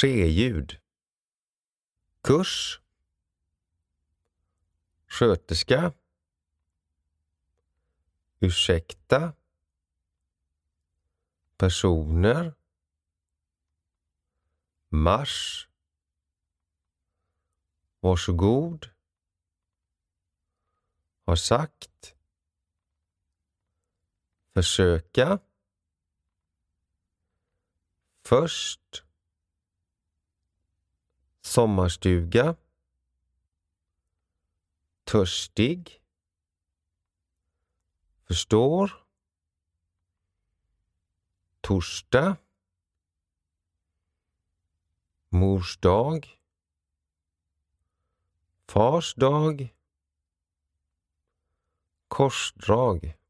Ske-ljud. Kurs. Sköterska. Ursäkta. Personer. Mars. Varsågod. Har sagt. Försöka. Först. Sommarstuga. Törstig. Förstår. Torsdag. Mors dag. Fars dag. Korsdrag.